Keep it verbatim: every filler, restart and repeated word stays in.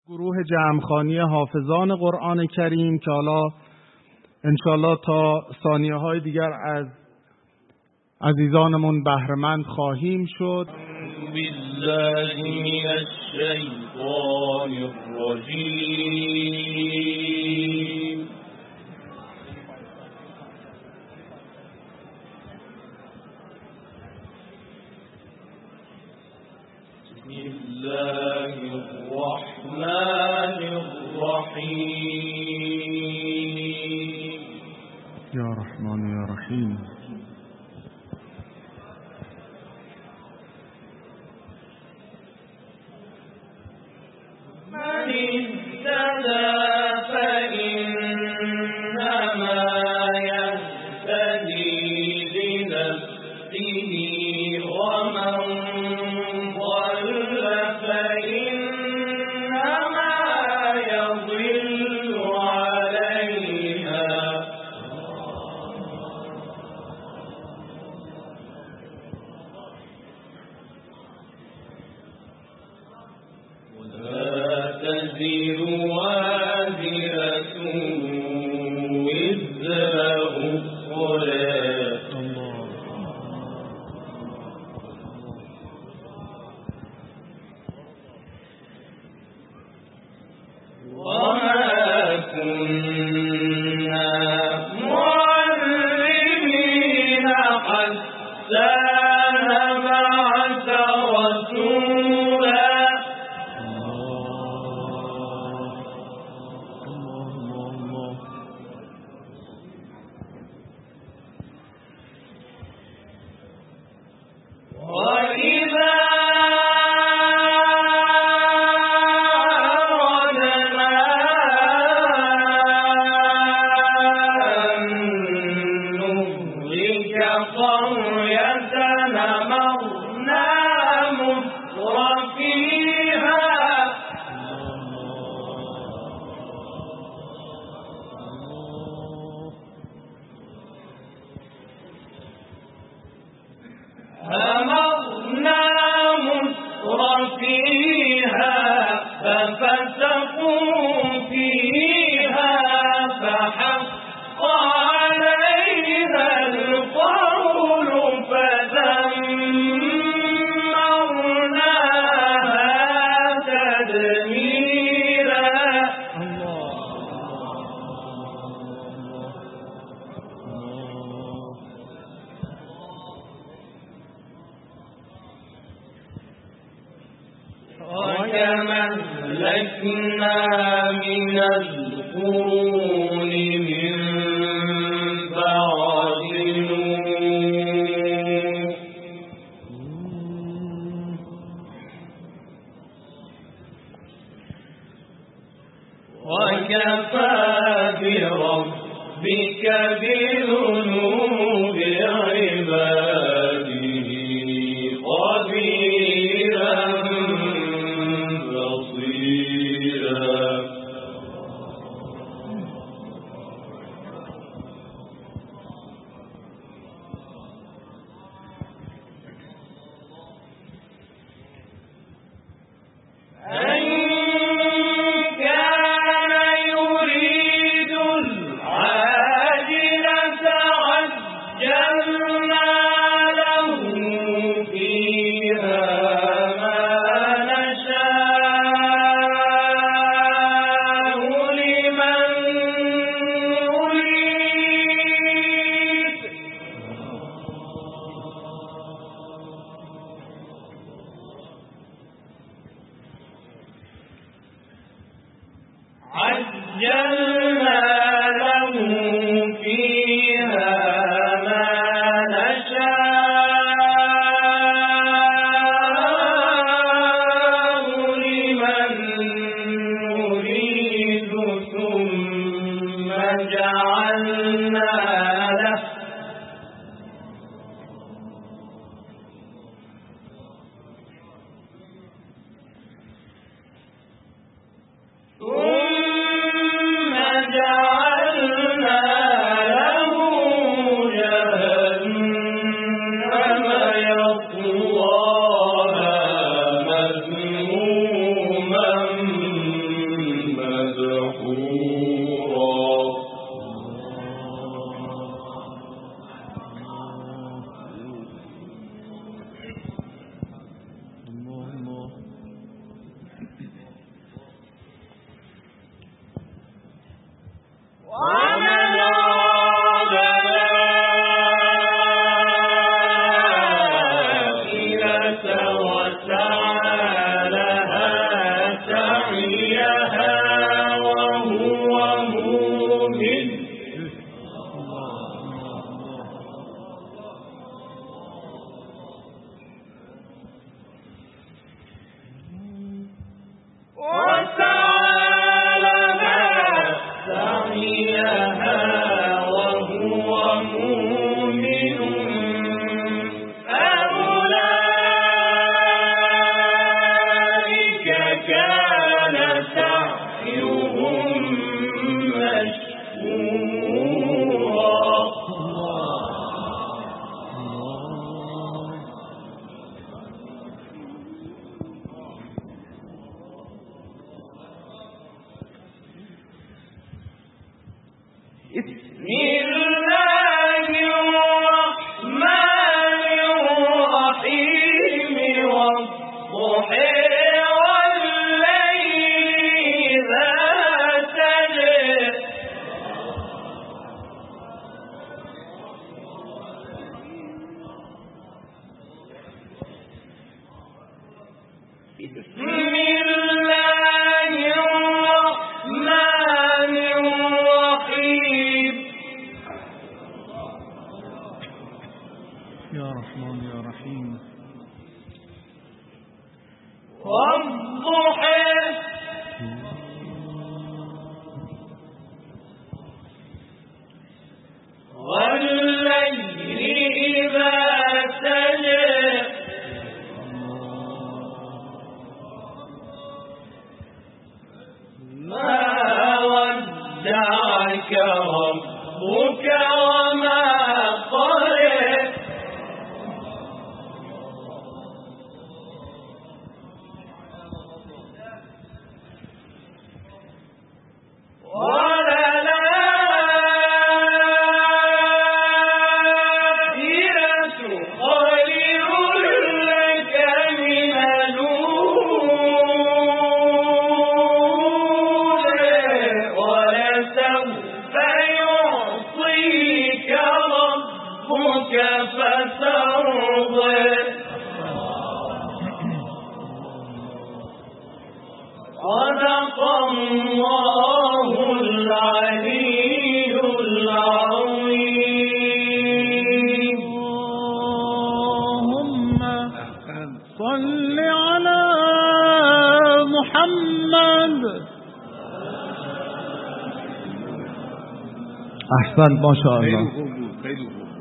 گروه جمعخوانی حافظان قرآن کریم که حالا انشالله تا ثانیه های دیگر از عزیزانمون بهره‌مند خواهیم شد. بالله من الشیطان الرجیم. بسم الله الرحمن الرحیم. یا رحمان یا رحیم. من اهتدى فإنما يهتدي لنفسه ومن ضل فإنما يضل عليها تزر وازرة وزر أخرى وما كنا معذبين حتى نبعث رسولا. وَإِذَا أَرَدْنَا أَن نُّهْلِكَ قَرْيَةً أَمَرْنَا مُتْرَفِيهَا أمرنا مترفيها ففسقوا فيها فحق عليها القول فدمرناها تدميرا. وكما أهلكنا من القرون من بعد نوح وكفى بربك بذنوب عباده خبيرا بصيرا. أن كان يريد العاجلة عجلنا له فيها ما نشاء لمن نريد. عجلنا له فيها ما نشاء لمن نريد ثم جعلنا له ثم احسن ما شاء الله.